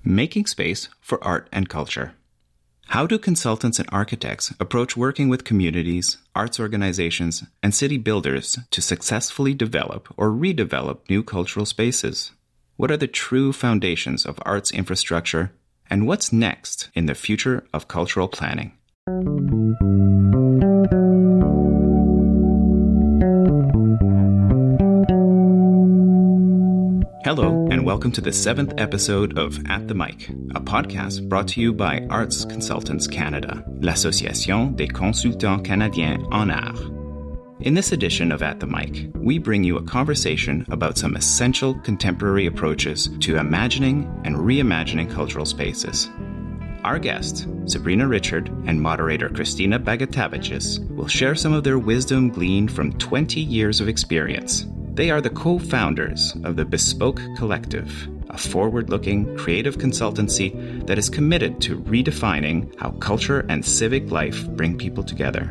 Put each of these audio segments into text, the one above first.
Making Space for Art and Culture. How do consultants and architects approach working with communities, arts organizations, and city builders to successfully develop or redevelop new cultural spaces? What are the true foundations of arts infrastructure, and what's next in the future of cultural planning? Hello, and welcome to the 7th episode of At the Mic, a podcast brought to you by Arts Consultants Canada, l'Association des consultants canadiens en art. In this edition of At the Mic, we bring you a conversation about some essential contemporary approaches to imagining and reimagining cultural spaces. Our guests, Sabrina Richard and moderator Christina Bagataviches, will share some of their wisdom gleaned from 20 years of experience. They are the co-founders of the Bespoke Collective, a forward-looking creative consultancy that is committed to redefining how culture and civic life bring people together.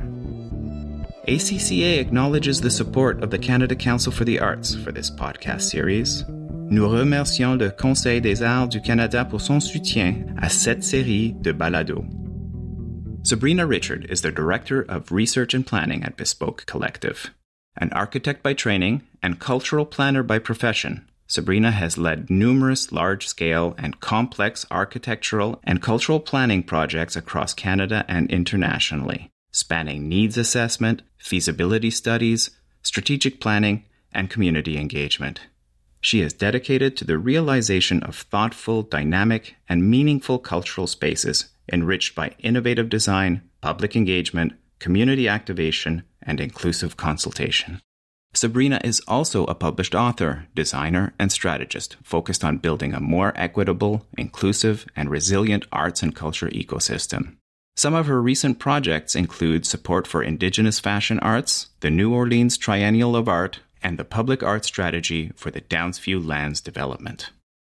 ACCA acknowledges the support of the Canada Council for the Arts for this podcast series. Nous remercions le Conseil des Arts du Canada pour son soutien à cette série de balados. Sabrina Richard is the Director of Research and Planning at Bespoke Collective. An architect by training and cultural planner by profession, Sabrina has led numerous large-scale and complex architectural and cultural planning projects across Canada and internationally, spanning needs assessment, feasibility studies, strategic planning, and community engagement. She is dedicated to the realization of thoughtful, dynamic, and meaningful cultural spaces enriched by innovative design, public engagement, community activation, and inclusive consultation. Sabrina is also a published author, designer, and strategist focused on building a more equitable, inclusive, and resilient arts and culture ecosystem. Some of her recent projects include support for Indigenous fashion arts, the New Orleans Triennial of Art, and the public art strategy for the Downsview Lands development.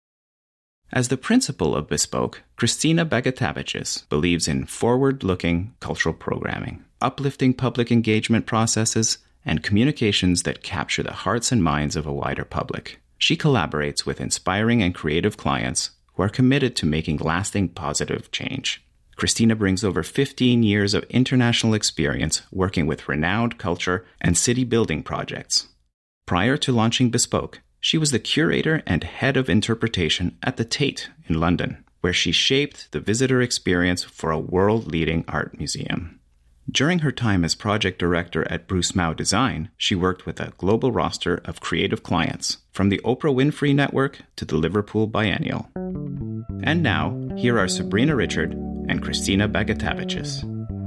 As the principal of Bespoke, Christina Bagataviches believes in forward-looking cultural programming, uplifting public engagement processes, and communications that capture the hearts and minds of a wider public. She collaborates with inspiring and creative clients who are committed to making lasting positive change. Christina brings over 15 years of international experience working with renowned culture and city building projects. Prior to launching Bespoke, she was the curator and head of interpretation at the Tate in London, where she shaped the visitor experience for a world-leading art museum. During her time as project director at Bruce Mau Design, she worked with a global roster of creative clients, from the Oprah Winfrey Network to the Liverpool Biennial. And now, here are Sabrina Richard and Christina Bagataviches.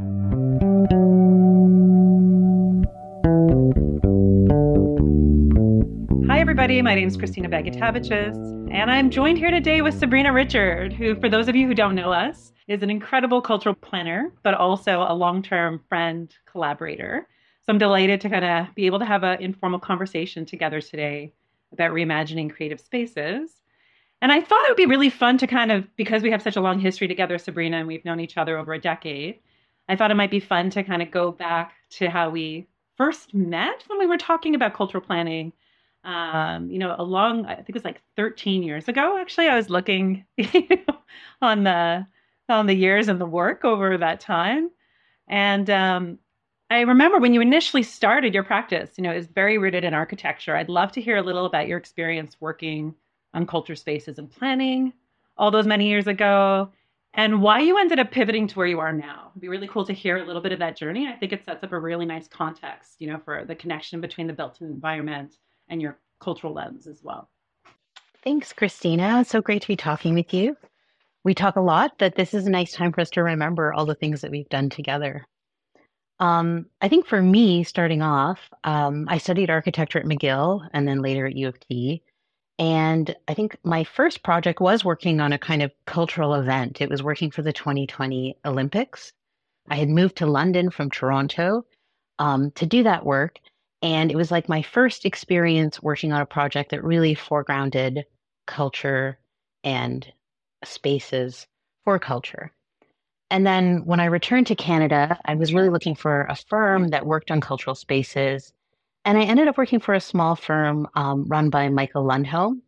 Hi, everybody. My name is Christina Bagataviches, and I'm joined here today with Sabrina Richard, who, for those of you who don't know us, is an incredible cultural planner, but also a long-term friend, collaborator. So I'm delighted to kind of be able to have an informal conversation together today about reimagining creative spaces. And I thought it would be really fun to kind of, because we have such a long history together, Sabrina, and we've known each other over a decade, I thought it might be fun to kind of go back to how we first met when we were talking about cultural planning. I think it was like 13 years ago. Actually, I was looking on the years and the work over that time. And I remember when you initially started your practice, it was very rooted in architecture. I'd love to hear a little about your experience working on culture spaces and planning all those many years ago, and why you ended up pivoting to where you are now. It'd be really cool to hear a little bit of that journey. I think it sets up a really nice context, for the connection between the built environment and your cultural lens as well. Thanks, Christina. It's so great to be talking with you. We talk a lot, but this is a nice time for us to remember all the things that we've done together. I think for me, starting off, I studied architecture at McGill and then later at U of T. And I think my first project was working on a kind of cultural event. It was working for the 2020 Olympics. I had moved to London from Toronto to do that work. And it was like my first experience working on a project that really foregrounded culture and spaces for culture. And then when I returned to Canada, I was really looking for a firm that worked on cultural spaces. And I ended up working for a small firm run by Michael Lundholm,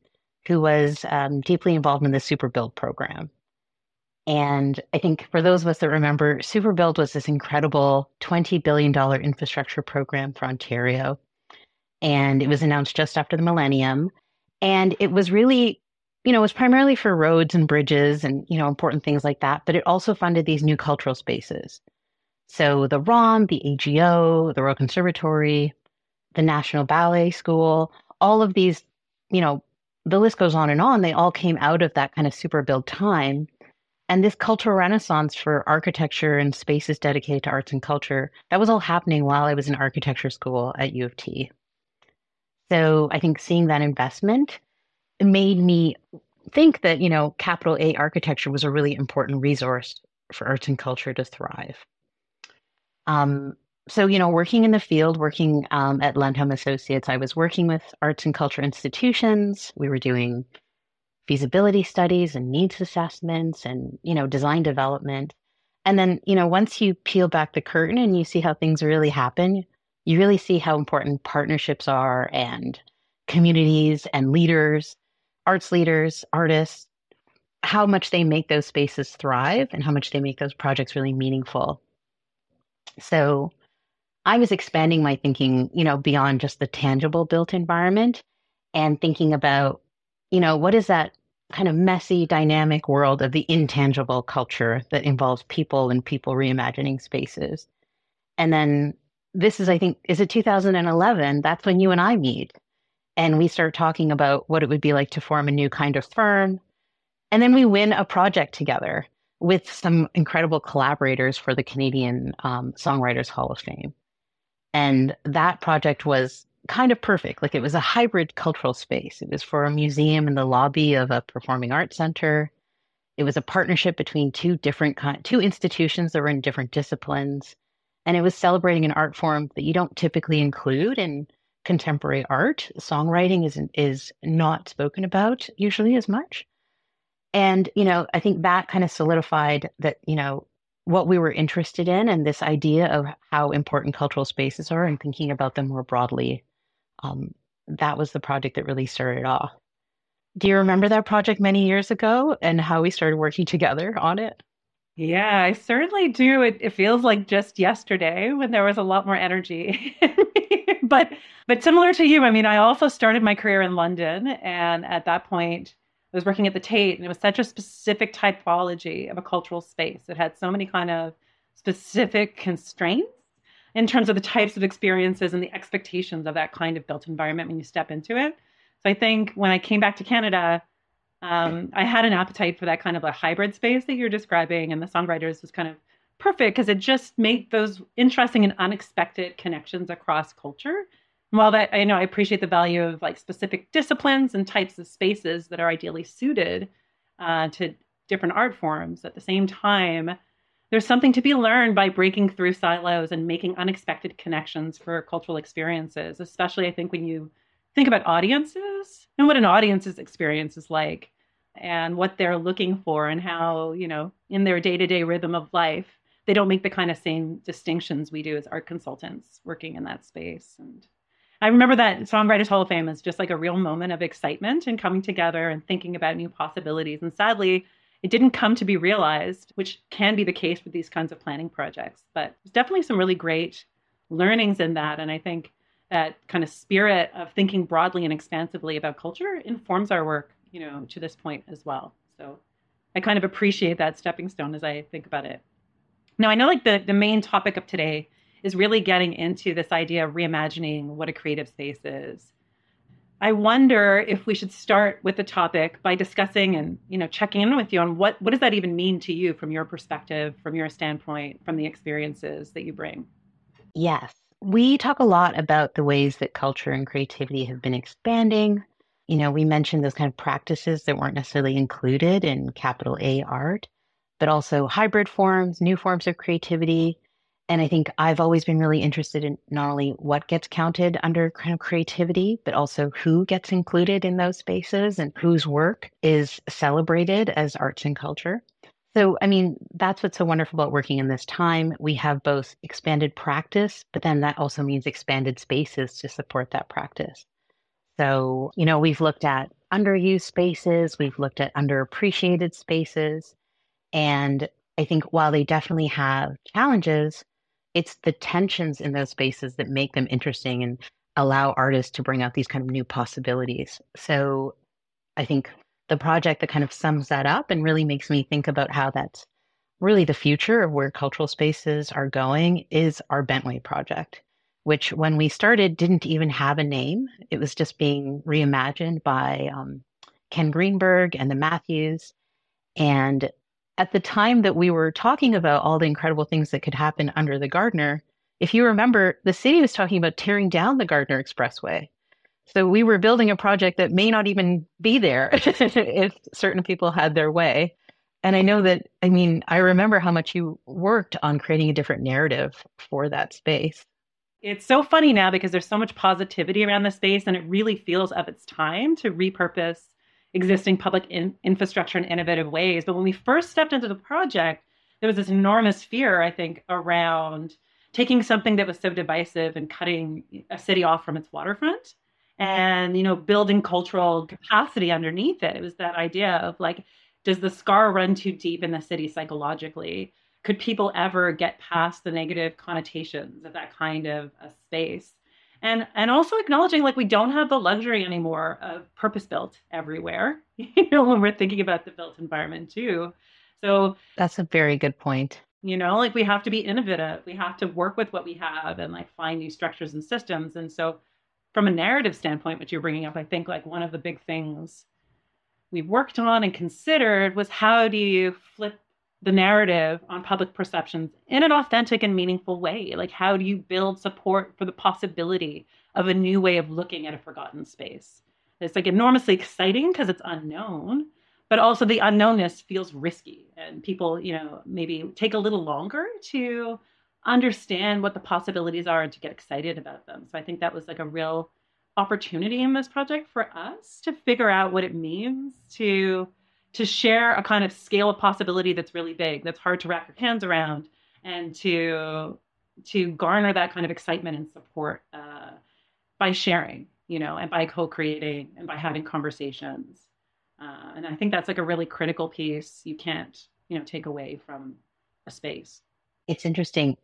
who was deeply involved in the Superbuild program. And I think for those of us that remember, Superbuild was this incredible $20 billion infrastructure program for Ontario. And it was announced just after the millennium. And it was really, it was primarily for roads and bridges and, important things like that. But it also funded these new cultural spaces. So the ROM, the AGO, the Royal Conservatory, the National Ballet School, all of these, the list goes on and on. They all came out of that kind of Superbuild time. And this cultural renaissance for architecture and spaces dedicated to arts and culture, that was all happening while I was in architecture school at U of T. So I think seeing that investment made me think that, capital A architecture was a really important resource for arts and culture to thrive. So, working in the field, working at Lundholm Associates, I was working with arts and culture institutions. We were doing feasibility studies and needs assessments and, design development. And then, once you peel back the curtain and you see how things really happen, you really see how important partnerships are and communities and leaders, arts leaders, artists, how much they make those spaces thrive and how much they make those projects really meaningful. So I was expanding my thinking, beyond just the tangible built environment and thinking about, what is that kind of messy, dynamic world of the intangible culture that involves people and people reimagining spaces. And then this is, I think, is it 2011? That's when you and I meet. And we start talking about what it would be like to form a new kind of firm. And then we win a project together with some incredible collaborators for the Canadian Songwriters Hall of Fame. And that project was kind of perfect. Like, it was a hybrid cultural space. It was for a museum in the lobby of a performing arts center. It was a partnership between two institutions that were in different disciplines. And it was celebrating an art form that you don't typically include in contemporary art. Songwriting is not spoken about usually as much. And, I think that kind of solidified that, what we were interested in and this idea of how important cultural spaces are and thinking about them more broadly. That was the project that really started off. Do you remember that project many years ago and how we started working together on it? Yeah, I certainly do. It feels like just yesterday when there was a lot more energy. But similar to you, I mean, I also started my career in London, and at that point, I was working at the Tate, and it was such a specific typology of a cultural space. It had so many kind of specific constraints in terms of the types of experiences and the expectations of that kind of built environment when you step into it. So I think when I came back to Canada, I had an appetite for that kind of a hybrid space that you're describing, and the Songwriters was kind of perfect because it just made those interesting and unexpected connections across culture. While that, I appreciate the value of like specific disciplines and types of spaces that are ideally suited to different art forms. At the same time, there's something to be learned by breaking through silos and making unexpected connections for cultural experiences, especially I think when you think about audiences and what an audience's experience is like and what they're looking for and how, in their day-to-day rhythm of life, they don't make the kind of same distinctions we do as art consultants working in that space. And I remember that Songwriters Hall of Fame is just like a real moment of excitement and coming together and thinking about new possibilities. And sadly, it didn't come to be realized, which can be the case with these kinds of planning projects. But there's definitely some really great learnings in that. And I think that kind of spirit of thinking broadly and expansively about culture informs our work, to this point as well. So I kind of appreciate that stepping stone as I think about it. Now, I know like the main topic of today is really getting into this idea of reimagining what a creative space is. I wonder if we should start with the topic by discussing and, checking in with you on what does that even mean to you from your perspective, from your standpoint, from the experiences that you bring? Yes. We talk a lot about the ways that culture and creativity have been expanding. We mentioned those kind of practices that weren't necessarily included in capital A art, but also hybrid forms, new forms of creativity. And I think I've always been really interested in not only what gets counted under kind of creativity, but also who gets included in those spaces and whose work is celebrated as arts and culture. So, I mean, that's what's so wonderful about working in this time. We have both expanded practice, but then that also means expanded spaces to support that practice. So, we've looked at underused spaces, we've looked at underappreciated spaces. And I think while they definitely have challenges, it's the tensions in those spaces that make them interesting and allow artists to bring out these kind of new possibilities. So I think the project that kind of sums that up and really makes me think about how that's really the future of where cultural spaces are going is our Bentway project, which when we started didn't even have a name. It was just being reimagined by Ken Greenberg and the Matthews. And at the time that we were talking about all the incredible things that could happen under the Gardiner, if you remember, the city was talking about tearing down the Gardiner Expressway. So we were building a project that may not even be there if certain people had their way. And I know that, I mean, I remember how much you worked on creating a different narrative for that space. It's so funny now because there's so much positivity around the space, and it really feels of its time to repurpose existing public infrastructure in innovative ways. But when we first stepped into the project, there was this enormous fear, I think, around taking something that was so divisive and cutting a city off from its waterfront and, building cultural capacity underneath it. It was that idea of like, does the scar run too deep in the city psychologically? Could people ever get past the negative connotations of that kind of a space? And also acknowledging like we don't have the luxury anymore of purpose built everywhere, when we're thinking about the built environment too. So that's a very good point. Like we have to be innovative. We have to work with what we have and like find new structures and systems. And so from a narrative standpoint, which you're bringing up, I think like one of the big things we worked on and considered was how do you flip the narrative on public perceptions in an authentic and meaningful way? Like, how do you build support for the possibility of a new way of looking at a forgotten space? It's like enormously exciting because it's unknown, but also the unknownness feels risky. And people, maybe take a little longer to understand what the possibilities are and to get excited about them. So I think that was like a real opportunity in this project for us to figure out what it means to share a kind of scale of possibility that's really big, that's hard to wrap your hands around, and to garner that kind of excitement and support by sharing, and by co-creating and by having conversations. And I think that's like a really critical piece you can't, take away from a space. It's interesting.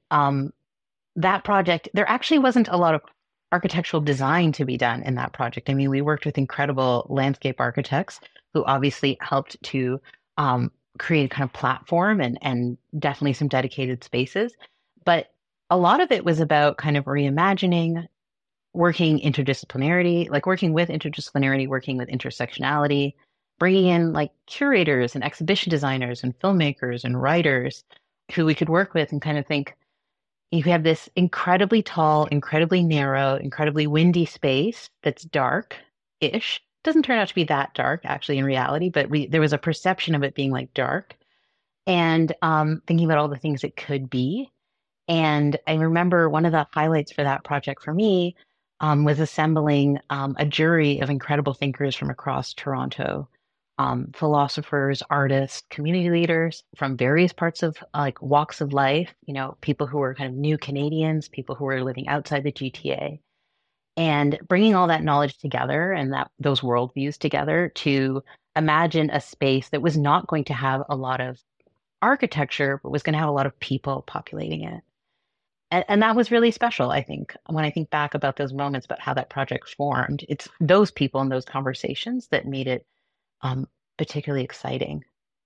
That project, there actually wasn't a lot of architectural design to be done in that project. I mean, we worked with incredible landscape architects who obviously helped to create a kind of platform and definitely some dedicated spaces. But a lot of it was about kind of reimagining, working interdisciplinarity, like working with interdisciplinarity, working with intersectionality, bringing in like curators and exhibition designers and filmmakers and writers who we could work with and kind of think, you have this incredibly tall, incredibly narrow, incredibly windy space that's dark-ish. Doesn't turn out to be that dark, actually, in reality, but there was a perception of it being like dark. And thinking about all the things it could be. And I remember one of the highlights for that project for me was assembling a jury of incredible thinkers from across Toronto. Philosophers, artists, community leaders from various parts of like walks of life, people who were kind of new Canadians, people who were living outside the GTA, and bringing all that knowledge together and those worldviews together to imagine a space that was not going to have a lot of architecture, but was going to have a lot of people populating it. And that was really special, I think. When I think back about those moments, about how that project formed, it's those people and those conversations that made it particularly exciting.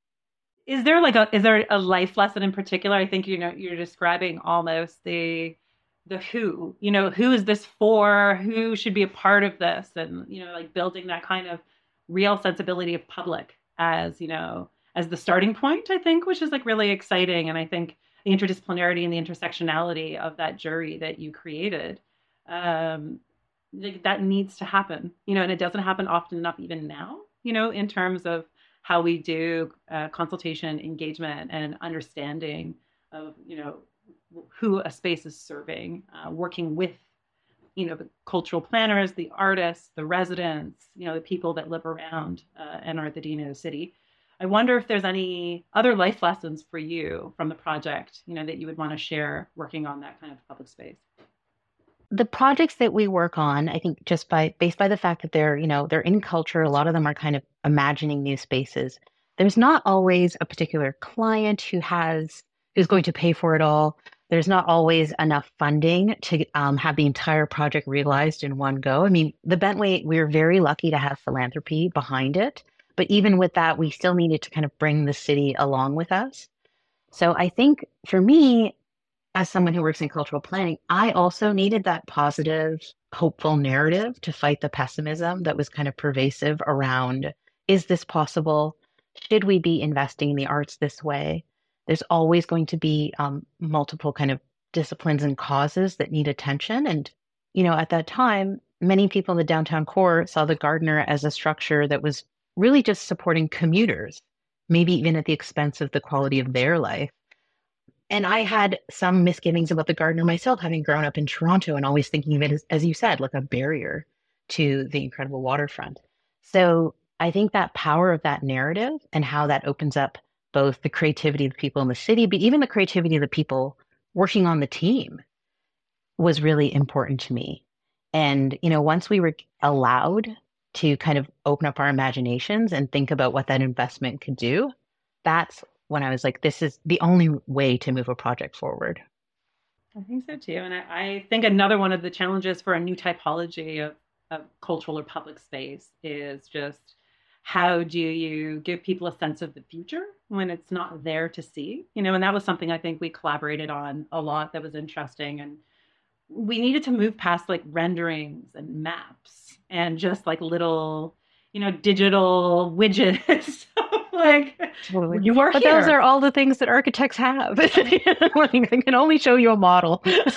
Is there a life lesson in particular? I think you're describing almost the who. Who is this for? Who should be a part of this? And like building that kind of real sensibility of public as as the starting point. I think, which is like really exciting. And I think the interdisciplinarity and the intersectionality of that jury that you created. That needs to happen, and it doesn't happen often enough even now, in terms of how we do consultation, engagement, and understanding of, who a space is serving, working with, the cultural planners, the artists, the residents, the people that live around and are at the DNA of the city. I wonder if there's any other life lessons for you from the project, that you would want to share working on that kind of public space. the projects that we work on, I think just based by the fact that they're in culture, a lot of them are kind of imagining new spaces. There's not always a particular client who's going to pay for it all. There's not always enough funding to have the entire project realized in one go. I mean, the Bentway, we're very lucky to have philanthropy behind it. But even with that, we still needed to kind of bring the city along with us. So I think for me, as someone who works in cultural planning, I also needed that positive, hopeful narrative to fight the pessimism that was kind of pervasive around, is this possible? Should we be investing in the arts this way? There's always going to be multiple kind of disciplines and causes that need attention. And, at that time, many people in the downtown core saw the Gardiner as a structure that was really just supporting commuters, maybe even at the expense of the quality of their life. And I had some misgivings about the Gardiner myself, having grown up in Toronto and always thinking of it as you said, like a barrier to the incredible waterfront. So I think that power of that narrative and how that opens up both the creativity of the people in the city, but even the creativity of the people working on the team was really important to me. And, once we were allowed to kind of open up our imaginations and think about what that investment could do, that's when I was like, this is the only way to move a project forward. I think so too. And I think another one of the challenges for a new typology of cultural or public space is just, how do you give people a sense of the future when it's not there to see? And that was something I think we collaborated on a lot that was interesting. And we needed to move past like renderings and maps and just like little, digital widgets. Like, totally. You are but here. Those are all the things that architects have. They can only show you a model.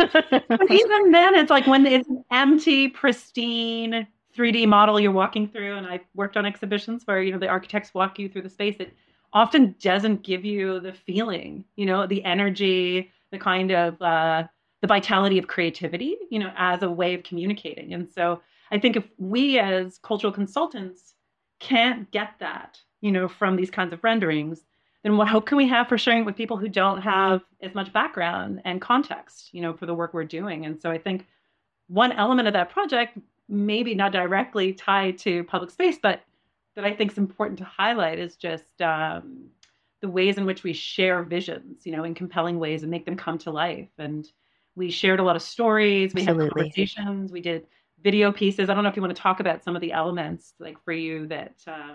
But even then, it's like when it's an empty, pristine 3D model you're walking through, and I've worked on exhibitions where, the architects walk you through the space. It often doesn't give you the feeling, the energy, the kind of the vitality of creativity, as a way of communicating. And so I think if we as cultural consultants can't get that, from these kinds of renderings, then what hope can we have for sharing it with people who don't have as much background and context, for the work we're doing? And so I think one element of that project, maybe not directly tied to public space, but that I think is important to highlight, is just the ways in which we share visions, in compelling ways and make them come to life. And we shared a lot of stories. We had conversations. We did video pieces. I don't know if you want to talk about some of the elements, like for you, that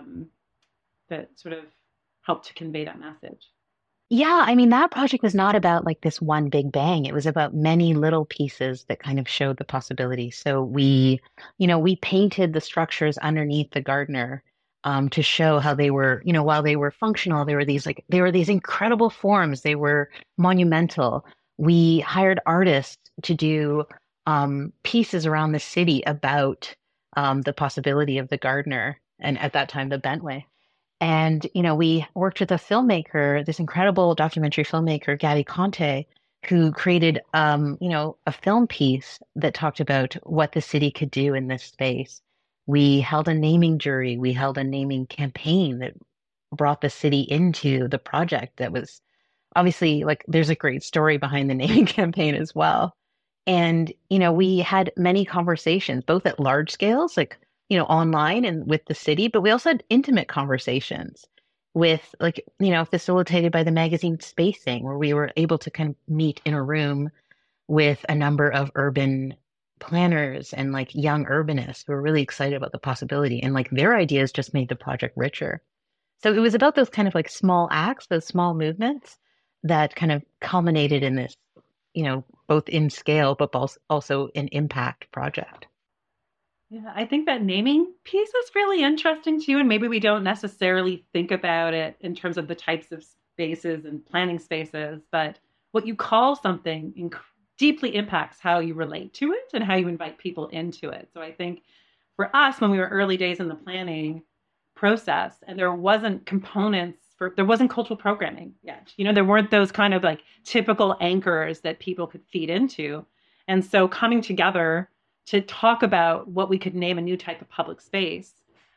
sort of helped to convey that message. Yeah, I mean, that project was not about like this one big bang. It was about many little pieces that kind of showed the possibility. So we painted the structures underneath the Gardiner to show how they were, while they were functional, they were these incredible forms. They were monumental. We hired artists to do pieces around the city about the possibility of the Gardiner, and at that time, the Bentway. And, we worked with a filmmaker, this incredible documentary filmmaker, Gabby Conte, who created, a film piece that talked about what the city could do in this space. We held a naming jury. We held a naming campaign that brought the city into the project. That was obviously, like, there's a great story behind the naming campaign as well. And, we had many conversations, both at large scales, like, online and with the city, but we also had intimate conversations with, like, facilitated by the magazine Spacing, where we were able to kind of meet in a room with a number of urban planners and like young urbanists who were really excited about the possibility, and like their ideas just made the project richer. So it was about those kind of like small acts, those small movements that kind of culminated in this, both in scale, but also an impact project. Yeah, I think that naming piece is really interesting too. And maybe we don't necessarily think about it in terms of the types of spaces and planning spaces, but what you call something deeply impacts how you relate to it and how you invite people into it. So I think for us, when we were early days in the planning process, and there wasn't cultural programming yet, there weren't those kind of like typical anchors that people could feed into. And so coming together to talk about what we could name a new type of public space,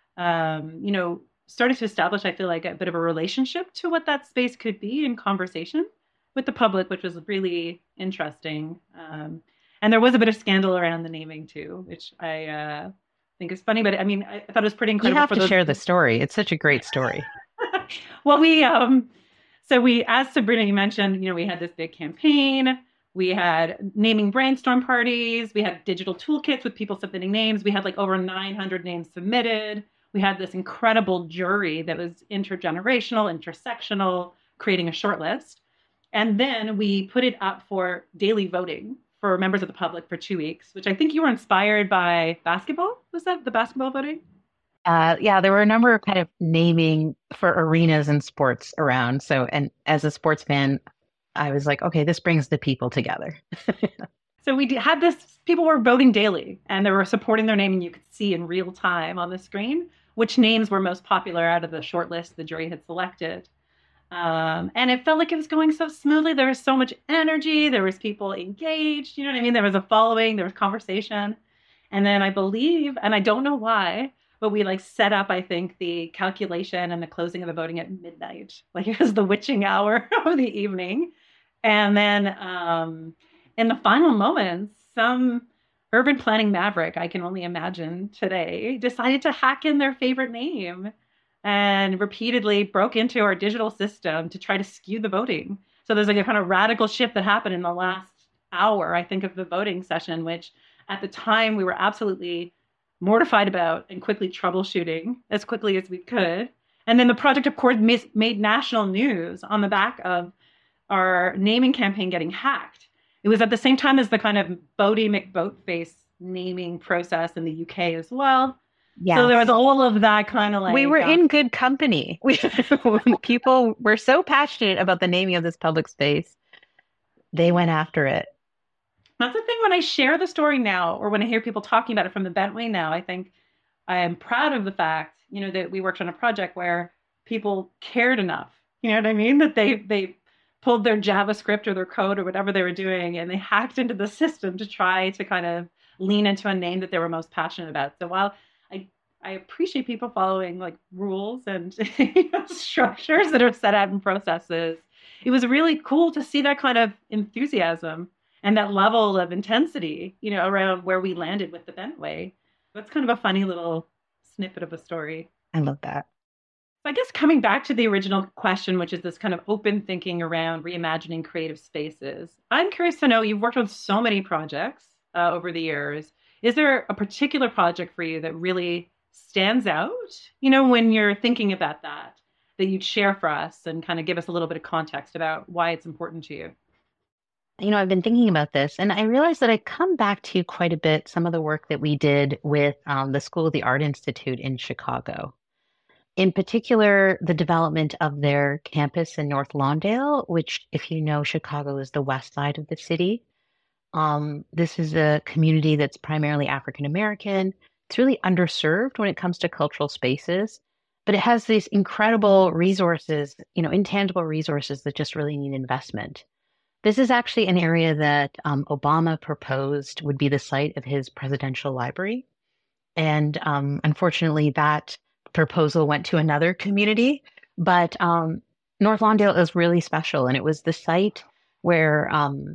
started to establish, I feel like, a bit of a relationship to what that space could be in conversation with the public, which was really interesting. And And there was a bit of scandal around the naming too, which I think is funny. But I mean, I thought it was pretty You incredible have for to those. share the story. It's such a great story. Well, as Sabrina, you mentioned, we had this big campaign. We had naming brainstorm parties. We had digital toolkits with people submitting names. We had like over 900 names submitted. We had this incredible jury that was intergenerational, intersectional, creating a short list. And then we put it up for daily voting for members of the public for 2 weeks, which I think you were inspired by basketball. Was that the basketball voting? Yeah, there were a number of kind of naming for arenas and sports around. So, and as a sports fan, I was like, okay, this brings the people together. So we had this, people were voting daily and they were supporting their name, and you could see in real time on the screen which names were most popular out of the short list the jury had selected. And it felt like it was going so smoothly. There was so much energy. There was people engaged. You know what I mean? There was a following, there was conversation. And then I believe, and I don't know why, but we like set up, I think, the calculation and the closing of the voting at midnight. Like it was the witching hour of the evening. And then in the final moments, some urban planning maverick, I can only imagine today, decided to hack in their favorite name and repeatedly broke into our digital system to try to skew the voting. So there's like a kind of radical shift that happened in the last hour, I think, of the voting session, which at the time we were absolutely mortified about and quickly troubleshooting as quickly as we could. And then the project, of course, made national news on the back of our naming campaign getting hacked. It was at the same time as the kind of Bodie McBoatface naming process in the UK as well. Yeah. So there was all of that kind of like... We were in good company. People were so passionate about the naming of this public space. They went after it. That's the thing when I share the story now, or when I hear people talking about it from the Bentway now, I think I am proud of the fact, that we worked on a project where people cared enough. You know what I mean? That they pulled their JavaScript or their code or whatever they were doing, and they hacked into the system to try to kind of lean into a name that they were most passionate about. So while I appreciate people following like rules and structures that are set out in processes, it was really cool to see that kind of enthusiasm and that level of intensity, around where we landed with the Bentway. That's kind of a funny little snippet of a story. I love that. So I guess coming back to the original question, which is this kind of open thinking around reimagining creative spaces, I'm curious to know, you've worked on so many projects over the years. Is there a particular project for you that really stands out, when you're thinking about that you'd share for us and kind of give us a little bit of context about why it's important to you? I've been thinking about this, and I realized that I come back to quite a bit some of the work that we did with the School of the Art Institute in Chicago. In particular, the development of their campus in North Lawndale, which, if you know, Chicago is the west side of the city. This is a community that's primarily African American. It's really underserved when it comes to cultural spaces, but it has these incredible resources, intangible resources that just really need investment. This is actually an area that Obama proposed would be the site of his presidential library. And unfortunately, that proposal went to another community. But North Lawndale is really special. And it was the site where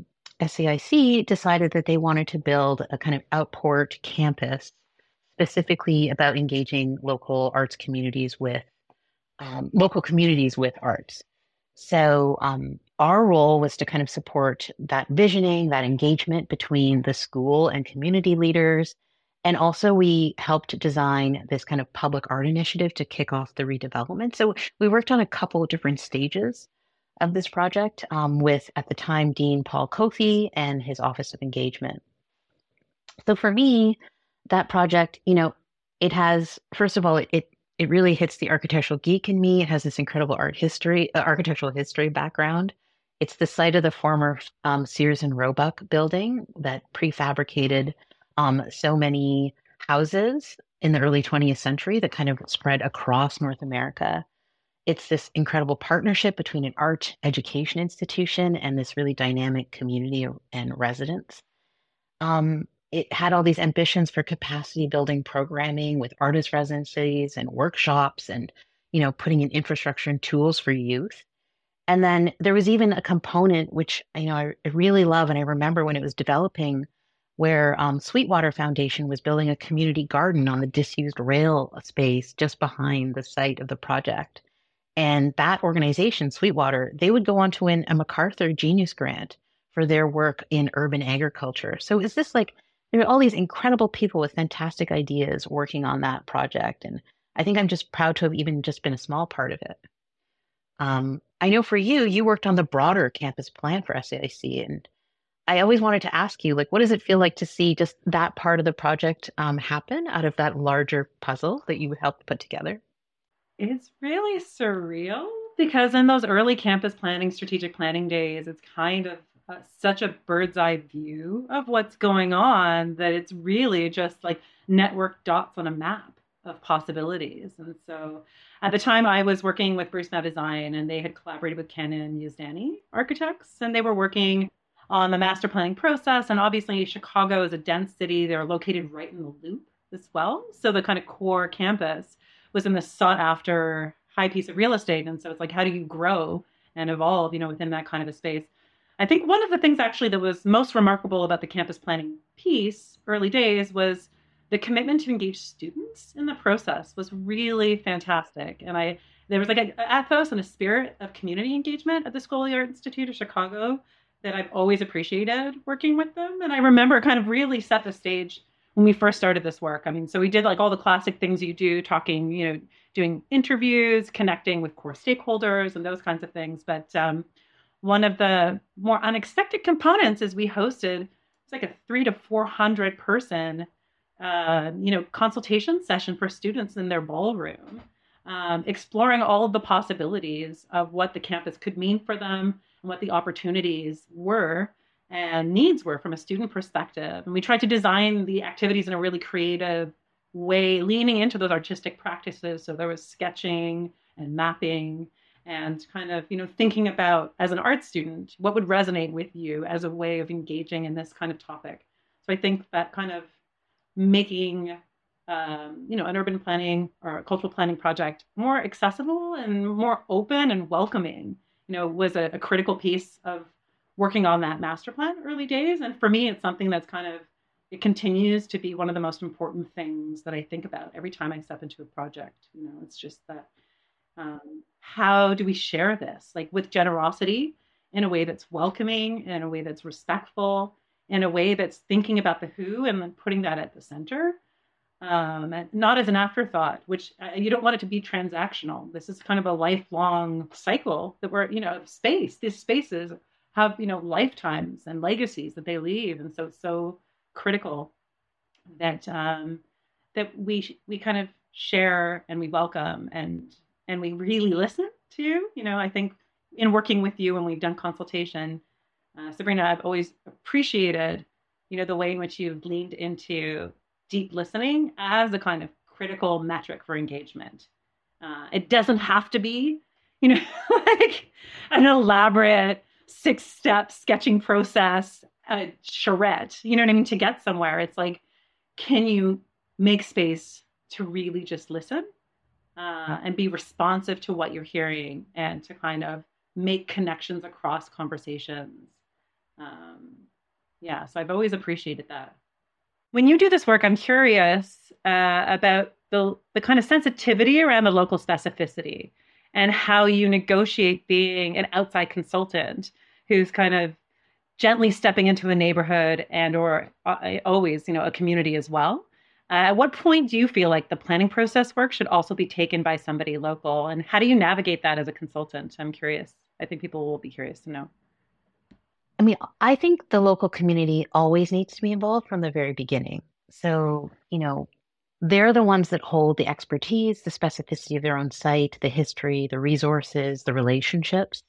SAIC decided that they wanted to build a kind of outport campus specifically about engaging local arts communities with arts. So our role was to kind of support that visioning, that engagement between the school and community leaders. And also we helped design this kind of public art initiative to kick off the redevelopment. So we worked on a couple of different stages of this project with, at the time, Dean Paul Kofi and his Office of Engagement. So for me, that project, it has, first of all, it really hits the architectural geek in me. It has this incredible architectural history background. It's the site of the former Sears and Roebuck building that prefabricated so many houses in the early 20th century that kind of spread across North America. It's this incredible partnership between an art education institution and this really dynamic community and residents. It had all these ambitions for capacity building programming with artist residencies and workshops and, putting in infrastructure and tools for youth. And then there was even a component which, I really love, and I remember when it was developing, where Sweetwater Foundation was building a community garden on the disused rail space just behind the site of the project. And that organization, Sweetwater, they would go on to win a MacArthur Genius Grant for their work in urban agriculture. So is this like, there are all these incredible people with fantastic ideas working on that project. And I think I'm just proud to have even just been a small part of it. I know for you, you worked on the broader campus plan for SAIC, and I always wanted to ask you, like, what does it feel like to see just that part of the project happen out of that larger puzzle that you helped put together? It's really surreal because in those early campus planning, strategic planning days, it's kind of such a bird's eye view of what's going on that it's really just like network dots on a map of possibilities. And so at the time, I was working with Bruce Design, and they had collaborated with Canon and Yazdani Architects, and they were working on the master planning process. And obviously, Chicago is a dense city. They're located right in the loop as well. So the kind of core campus was in this sought after high piece of real estate. And so it's like, how do you grow and evolve, within that kind of a space? I think one of the things actually that was most remarkable about the campus planning piece early days was the commitment to engage students in the process was really fantastic. And there was like an ethos and a spirit of community engagement at the School of the Art Institute of Chicago that I've always appreciated working with them. And I remember kind of really set the stage when we first started this work. I mean, so we did like all the classic things you do, talking, doing interviews, connecting with core stakeholders and those kinds of things. But one of the more unexpected components is we hosted, it's like a 300 to 400 person, consultation session for students in their ballroom, exploring all of the possibilities of what the campus could mean for them and what the opportunities were and needs were from a student perspective. And we tried to design the activities in a really creative way, leaning into those artistic practices. So there was sketching and mapping and kind of, thinking about, as an art student, what would resonate with you as a way of engaging in this kind of topic. So I think that kind of making, an urban planning or a cultural planning project more accessible and more open and welcoming, was a critical piece of working on that master plan early days. And for me, it's something that's it continues to be one of the most important things that I think about every time I step into a project. It's just that, how do we share this, like with generosity, in a way that's welcoming, in a way that's respectful, in a way that's thinking about the who and then putting that at the center, and not as an afterthought, which you don't want it to be transactional. This is kind of a lifelong cycle that we're, these spaces have, lifetimes and legacies that they leave. And so it's so critical that that we kind of share and we welcome and we really listen to. I think in working with you when we've done consultation, Sabrina, I've always appreciated, the way in which you've leaned into deep listening as a kind of critical metric for engagement. It doesn't have to be, like an elaborate 6-step sketching process, charrette, to get somewhere. It's like, can you make space to really just listen and be responsive to what you're hearing and to kind of make connections across conversations? So I've always appreciated that. When you do this work, I'm curious about the kind of sensitivity around the local specificity and how you negotiate being an outside consultant who's kind of gently stepping into a neighborhood and or always, a community as well. At what point do you feel like the planning process work should also be taken by somebody local? And how do you navigate that as a consultant? I'm curious. I think people will be curious to know. I mean, I think the local community always needs to be involved from the very beginning. So, they're the ones that hold the expertise, the specificity of their own site, the history, the resources, the relationships.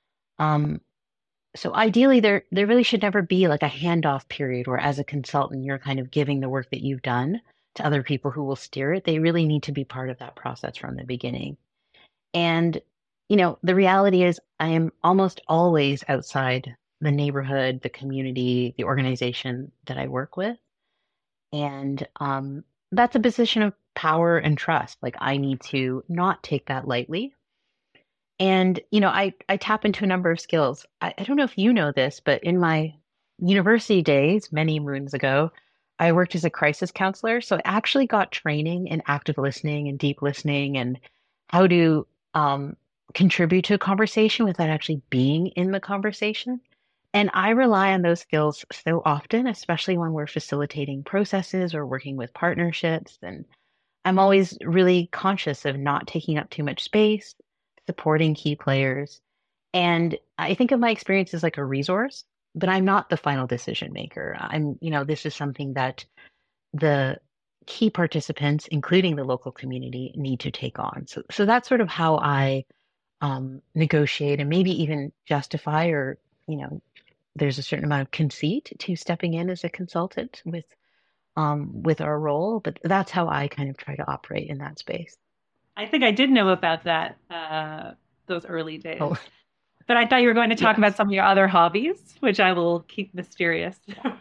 So ideally, there really should never be like a handoff period where, as a consultant, you're kind of giving the work that you've done to other people who will steer it. They really need to be part of that process from the beginning. And, the reality is I am almost always outside the neighborhood, the community, the organization that I work with. And that's a position of power and trust. Like, I need to not take that lightly. And, I tap into a number of skills. I don't know if you know this, but in my university days, many moons ago, I worked as a crisis counselor. So I actually got training in active listening and deep listening and how to contribute to a conversation without actually being in the conversation. And I rely on those skills so often, especially when we're facilitating processes or working with partnerships. And I'm always really conscious of not taking up too much space, supporting key players. And I think of my experience as like a resource, but I'm not the final decision maker. This is something that the key participants, including the local community, need to take on. So that's sort of how I negotiate and maybe even justify or, there's a certain amount of conceit to stepping in as a consultant with our role, but that's how I kind of try to operate in that space. I think I did know about that, those early days. Oh, But I thought you were going to talk about yes. some of your other hobbies, which I will keep mysterious.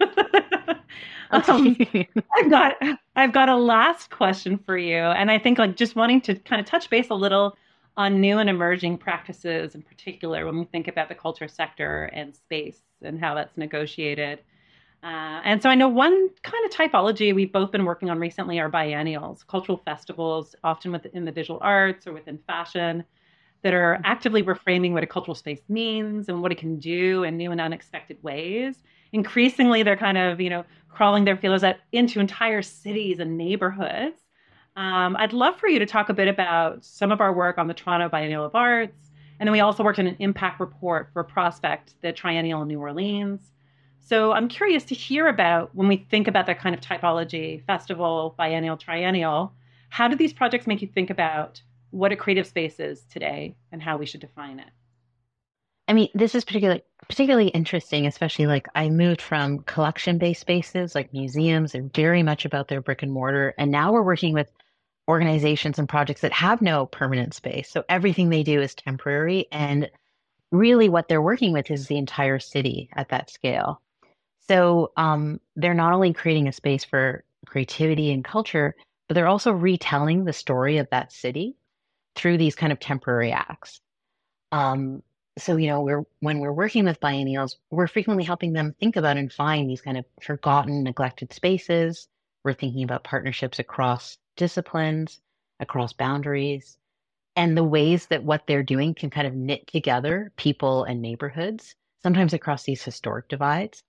um, Okay. I've got a last question for you, and I think like just wanting to kind of touch base a little on new and emerging practices in particular when we think about the culture sector and space and how that's negotiated. And so I know one kind of typology we've both been working on recently are biennials, cultural festivals, often within the visual arts or within fashion, that are actively reframing what a cultural space means and what it can do in new and unexpected ways. Increasingly, they're kind of, crawling their feelers out into entire cities and neighborhoods. I'd love for you to talk a bit about some of our work on the Toronto Biennial of Arts. And then we also worked on an impact report for Prospect, the Triennial in New Orleans. So I'm curious to hear about when we think about that kind of typology, festival, biennial, triennial, how do these projects make you think about what a creative space is today and how we should define it? I mean, this is particularly interesting, especially like I moved from collection-based spaces like museums and very much about their brick and mortar, and now we're working with organizations and projects that have no permanent space. So everything they do is temporary, and really what they're working with is the entire city at that scale. So they're not only creating a space for creativity and culture, but they're also retelling the story of that city through these kind of temporary acts. Um, so, when we're working with biennials, we're frequently helping them think about and find these kind of forgotten, neglected spaces. We're thinking about partnerships across disciplines, across boundaries, and the ways that what they're doing can kind of knit together people and neighborhoods, sometimes across these historic divides.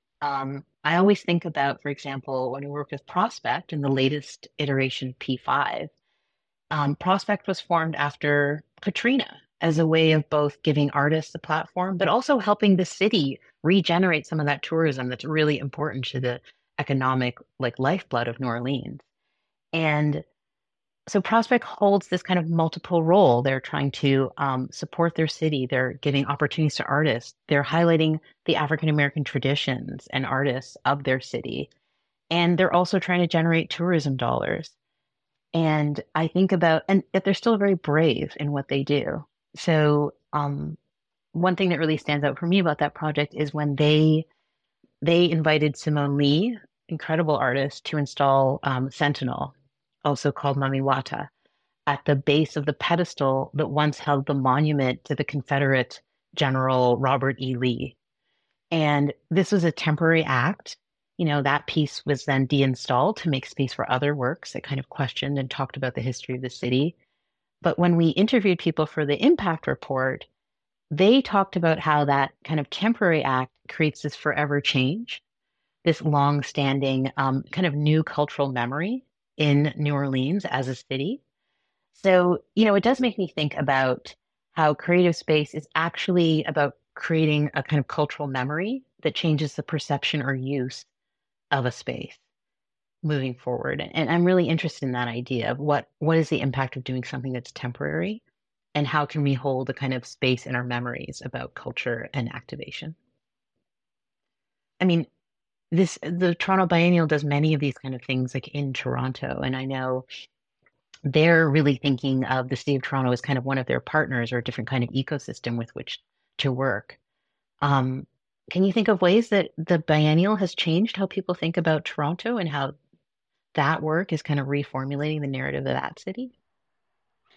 I always think about, for example, when we work with Prospect in the latest iteration of P5, Prospect was formed after Katrina as a way of both giving artists a platform, but also helping the city regenerate some of that tourism that's really important to the economic like lifeblood of New Orleans. And so Prospect holds this kind of multiple role. They're trying to support their city. They're giving opportunities to artists. They're highlighting the African American traditions and artists of their city. And they're also trying to generate tourism dollars. And I think about, and yet they're still very brave in what they do. So, one thing that really stands out for me about that project is when they invited Simone Lee, incredible artist, to install Sentinel, also called Mamiwata, at the base of the pedestal that once held the monument to the Confederate General Robert E. Lee. And this was a temporary act. That piece was then deinstalled to make space for other works that kind of questioned and talked about the history of the city. But when we interviewed people for the impact report, they talked about how that kind of temporary act creates this forever change, this long-standing kind of new cultural memory in New Orleans as a city. So, it does make me think about how creative space is actually about creating a kind of cultural memory that changes the perception or use of a space moving forward. And I'm really interested in that idea of what is the impact of doing something that's temporary and how can we hold a kind of space in our memories about culture and activation. I mean, the Toronto Biennial does many of these kind of things like in Toronto. And I know they're really thinking of the city of Toronto as kind of one of their partners or a different kind of ecosystem with which to work. Um, can you think of ways that the biennial has changed how people think about Toronto and how that work is kind of reformulating the narrative of that city?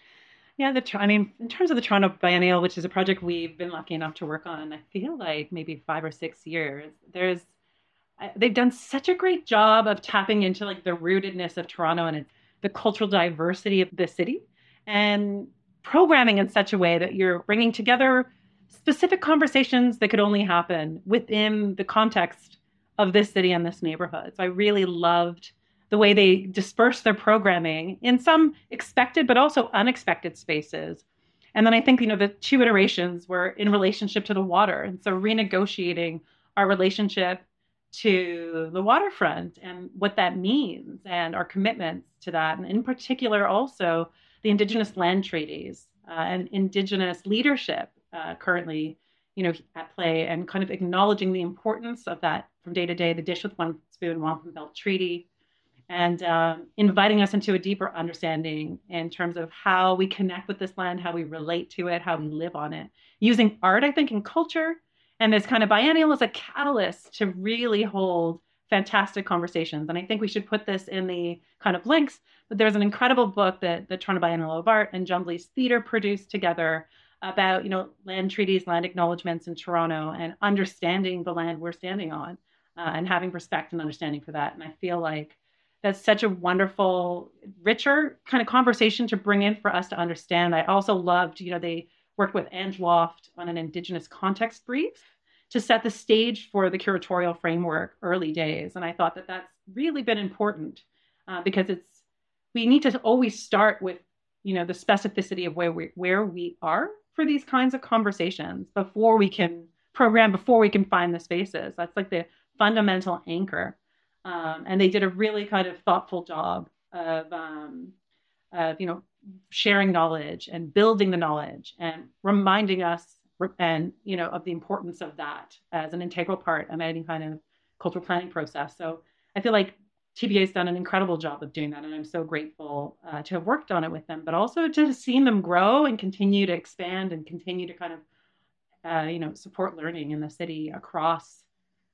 Yeah, I mean, in terms of the Toronto Biennial, which is a project we've been lucky enough to work on, I feel like maybe 5 or 6 years. They've done such a great job of tapping into like the rootedness of Toronto and the cultural diversity of the city, and programming in such a way that you're bringing together specific conversations that could only happen within the context of this city and this neighborhood. So I really loved the way they disperse their programming in some expected but also unexpected spaces. And then I think, the two iterations were in relationship to the water. And so renegotiating our relationship to the waterfront and what that means and our commitments to that. And in particular, also the Indigenous land treaties and Indigenous leadership currently, at play, and kind of acknowledging the importance of that from day to day, the Dish with One Spoon Wampum Belt Treaty, and inviting us into a deeper understanding in terms of how we connect with this land, how we relate to it, how we live on it, using art, I think, and culture. And this kind of biennial is a catalyst to really hold fantastic conversations. And I think we should put this in the kind of links, but there's an incredible book that the Toronto Biennial of Art and Jumblies Theatre produced together about, land treaties, land acknowledgements in Toronto, and understanding the land we're standing on, and having respect and understanding for that. And I feel like that's such a wonderful, richer kind of conversation to bring in for us to understand. I also loved, they worked with Ange Loft on an Indigenous context brief to set the stage for the curatorial framework early days. And I thought that that's really been important because we need to always start with, the specificity of where we are for these kinds of conversations before we can program, before we can find the spaces. That's like the fundamental anchor. And they did a really kind of thoughtful job of sharing knowledge and building the knowledge and reminding us and, of the importance of that as an integral part of any kind of cultural planning process. So I feel like TBA has done an incredible job of doing that. And I'm so grateful to have worked on it with them, but also to have seen them grow and continue to expand and continue to kind of, support learning in the city across,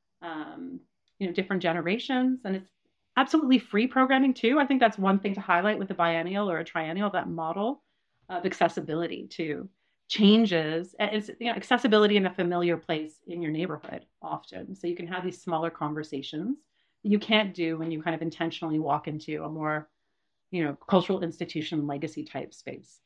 different generations. And it's absolutely free programming too. I think that's one thing to highlight with a biennial or a triennial, that model of accessibility to changes. It's accessibility in a familiar place in your neighborhood often. So you can have these smaller conversations that you can't do when you kind of intentionally walk into a more, cultural institution legacy type space.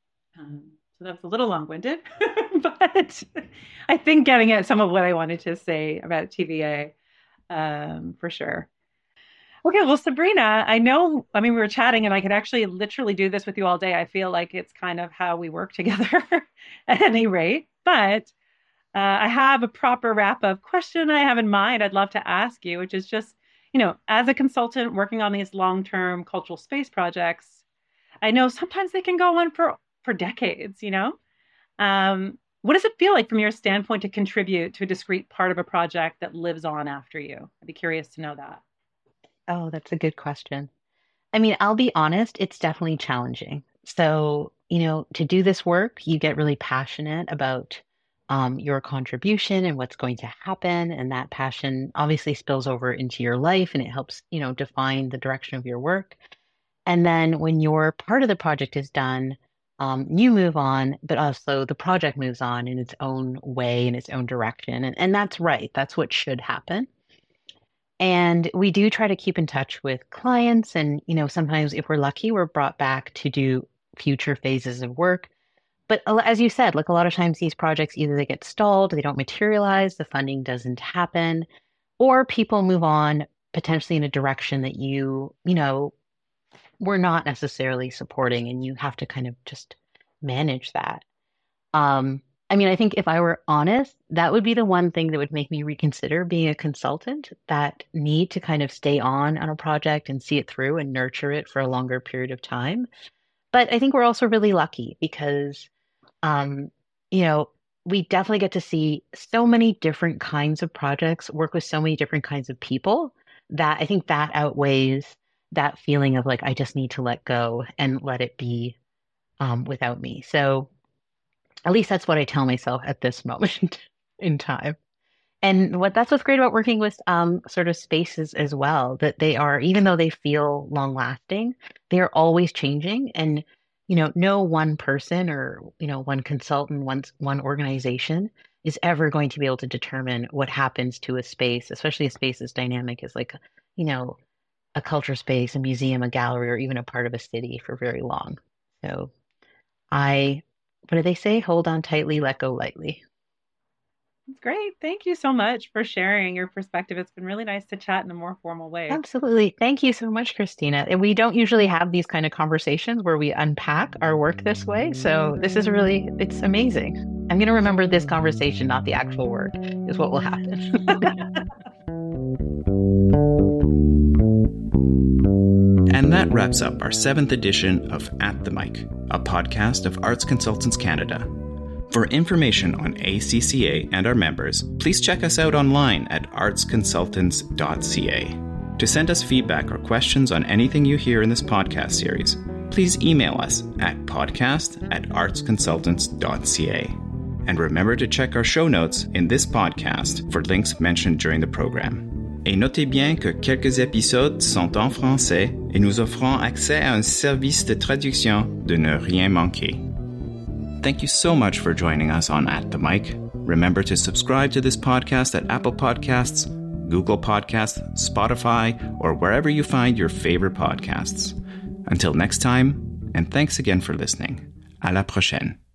So that was a little long-winded, but I think getting at some of what I wanted to say about TVA for sure. Okay, well, Sabrina, we were chatting and I could actually literally do this with you all day. I feel like it's kind of how we work together at any rate. But I have a proper wrap up question I have in mind I'd love to ask you, which is just, as a consultant working on these long-term cultural space projects, I know sometimes they can go on for decades, what does it feel like from your standpoint to contribute to a discrete part of a project that lives on after you? I'd be curious to know that. Oh, that's a good question. I mean, I'll be honest, it's definitely challenging. So, to do this work, you get really passionate about your contribution and what's going to happen. And that passion obviously spills over into your life and it helps, define the direction of your work. And then when your part of the project is done, you move on, but also the project moves on in its own way, in its own direction. And that's right. That's what should happen. And we do try to keep in touch with clients. And, sometimes if we're lucky, we're brought back to do future phases of work. But as you said, like a lot of times these projects, either they get stalled, they don't materialize, the funding doesn't happen, or people move on potentially in a direction that were not necessarily supporting, and you have to kind of just manage that. I think if I were honest, that would be the one thing that would make me reconsider being a consultant, that need to kind of stay on a project and see it through and nurture it for a longer period of time. But I think we're also really lucky because, we definitely get to see so many different kinds of projects, work with so many different kinds of people, that I think that outweighs that feeling of like, I just need to let go and let it be without me. So at least that's what I tell myself at this moment in time. And that's what's great about working with sort of spaces as well, that they are, even though they feel long lasting, they are always changing. And, no one person or, one consultant, one organization is ever going to be able to determine what happens to a space, especially a space as dynamic as like, a culture space, a museum, a gallery, or even a part of a city for very long. So what do they say? Hold on tightly, let go lightly. That's great. Thank you so much for sharing your perspective. It's been really nice to chat in a more formal way. Absolutely. Thank you so much, Christina. And we don't usually have these kind of conversations where we unpack our work this way. So this is it's amazing. I'm going to remember this conversation, not the actual work, is what will happen. And that wraps up our 7th edition of At the Mic, a podcast of Arts Consultants Canada. For information on ACCA and our members, please check us out online at artsconsultants.ca. To send us feedback or questions on anything you hear in this podcast series, please email us at podcast@artsconsultants.ca. And remember to check our show notes in this podcast for links mentioned during the program. Et notez bien que quelques épisodes sont en français et nous offrons accès à un service de traduction de ne rien manquer. Thank you so much for joining us on At the Mic. Remember to subscribe to this podcast at Apple Podcasts, Google Podcasts, Spotify, or wherever you find your favorite podcasts. Until next time, and thanks again for listening. À la prochaine.